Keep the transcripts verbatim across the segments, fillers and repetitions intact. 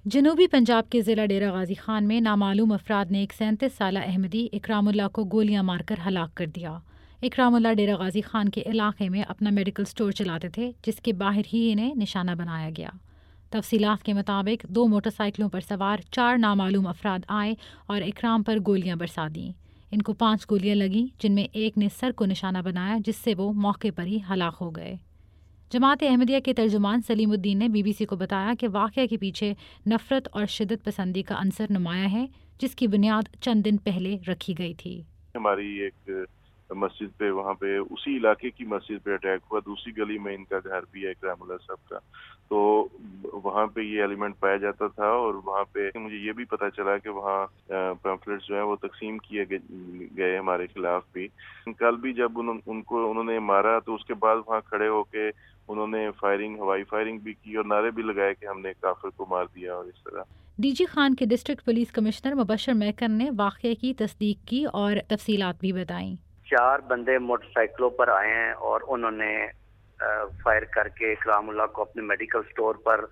جنوبی پنجاب کے ضلع ڈیرہ غازی خان میں نامعلوم افراد نے ایک سینتیس سالہ احمدی اکرام اللہ کو گولیاں مار کر ہلاک کر دیا۔ اکرام اللہ ڈیرہ غازی خان کے علاقے میں اپنا میڈیکل سٹور چلاتے تھے، جس کے باہر ہی انہیں نشانہ بنایا گیا۔ تفصیلات کے مطابق دو موٹر سائیکلوں پر سوار چار نامعلوم افراد آئے اور اکرام پر گولیاں برسا دیں۔ ان کو پانچ گولیاں لگیں، جن میں ایک نے سر کو نشانہ بنایا، جس سے وہ موقع پر ہی ہلاک ہو گئے۔ جماعت احمدیہ کے ترجمان سلیم الدین نے بی بی سی کو بتایا کہ واقعہ کے پیچھے نفرت اور شدت پسندی کا عنصر نمایاں ہے، جس کی بنیاد چند دن پہلے رکھی گئی تھی۔ ہماری ایک مسجد پہ، وہاں پہ اسی علاقے کی مسجد پہ اٹیک ہوا، دوسری گلی میں ان کا گھر بھی ہے اکرام اللہ صاحب کا، تو وہاں پہ یہ ایلیمنٹ پایا جاتا تھا، اور وہاں پہ مجھے یہ بھی پتہ چلا کہ وہاں پیمفلیٹس جو ہیں وہ تقسیم کیے گئے ہمارے خلاف بھی۔ کل بھی جب ان کو انہوں نے مارا تو اس کے بعد وہاں کھڑے ہو کے انہوں نے فائرنگ ہوائی فائرنگ بھی کی اور نعرے بھی لگائے کہ ہم نے کافر کو مار دیا، اور اس طرح۔ ڈی جی خان کے district police commissioner Mubashir Maken نے واقعے کی تصدیق کی اور تفصیلات بھی بتائیں۔ چار بندے موٹر سائیکلوں پر آئے ہیں اور انہوں نے فائر کر کے اکرام اللہ کو اپنے میڈیکل سٹور پر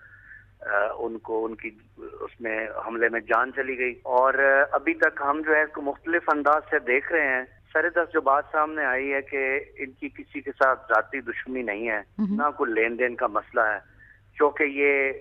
ان کو ان کی اس میں حملے میں جان چلی گئی، اور ابھی تک ہم جو ہے اس کو مختلف انداز سے دیکھ رہے ہیں۔ سر دست جو بات سامنے آئی ہے کہ ان کی کسی کے ساتھ ذاتی دشمنی نہیں ہے، نہ کوئی لین دین کا مسئلہ ہے، کیونکہ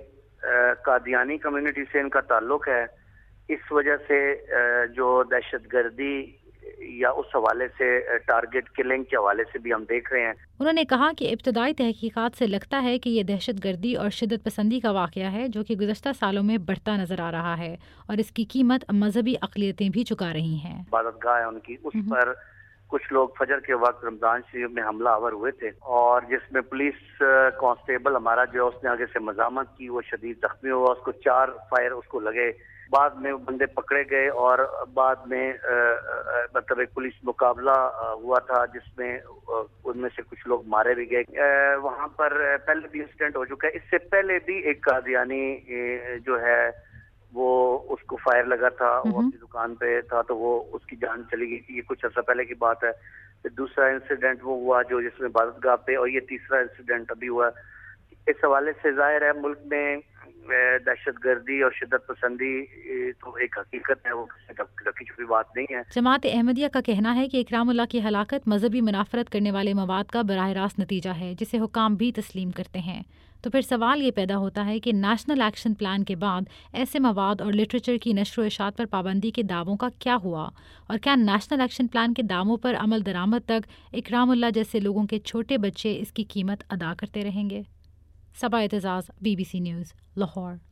یہ قادیانی کمیونٹی سے ان کا تعلق ہے۔ اس وجہ سے جو دہشت گردی یا اس حوالے سے ٹارگٹ کلنگ کے حوالے سے بھی ہم دیکھ رہے ہیں۔ انہوں نے کہا کہ ابتدائی تحقیقات سے لگتا ہے کہ یہ دہشت گردی اور شدت پسندی کا واقعہ ہے، جو کہ گزشتہ سالوں میں بڑھتا نظر آ رہا ہے، اور اس کی قیمت مذہبی اقلیتیں بھی چکا رہی ہیں۔ عبادت گاہ ہے ان کی، اس پر کچھ لوگ فجر کے وقت رمضان شریف میں حملہ آور ہوئے تھے، اور جس میں پولیس کانسٹیبل ہمارا جو اس نے آگے سے مزاحمت کی، وہ شدید زخمی ہوا، اس کو چار فائر اس کو لگے۔ بعد میں بندے پکڑے گئے اور بعد میں مطلب ایک پولیس مقابلہ ہوا تھا، جس میں ان میں سے کچھ لوگ مارے بھی گئے۔ وہاں پر پہلے بھی انسیڈنٹ ہو چکا ہے، اس سے پہلے بھی ایک قادیانی جو ہے وہ اس کو فائر لگا تھا، وہ اپنی دکان پہ تھا تو وہ اس کی جان چلی گئی تھی، یہ کچھ عرصہ پہلے کی بات ہے۔ پھر دوسرا انسیڈنٹ وہ ہوا جو جس میں عبادت گاہ پہ، اور یہ تیسرا انسیڈنٹ ابھی ہوا۔ اس حوالے سے ظاہر ہے ملک میں دہشت گردی اور شدت پسندی تو ایک حقیقت ہے، وہ کسی چھپی بات نہیں ہے۔ جماعت احمدیہ کا کہنا ہے کہ اکرام اللہ کی ہلاکت مذہبی منافرت کرنے والے مواد کا براہ راست نتیجہ ہے، جسے حکام بھی تسلیم کرتے ہیں۔ تو پھر سوال یہ پیدا ہوتا ہے کہ نیشنل ایکشن پلان کے بعد ایسے مواد اور لٹریچر کی نشر و اشاعت پر پابندی کے دعووں کا کیا ہوا، اور کیا نیشنل ایکشن پلان کے دعووں پر عمل درآمد تک اکرام اللہ جیسے لوگوں کے چھوٹے بچے اس کی قیمت ادا کرتے رہیں گے؟ Saba Aitzaz, B B C News, Lahore.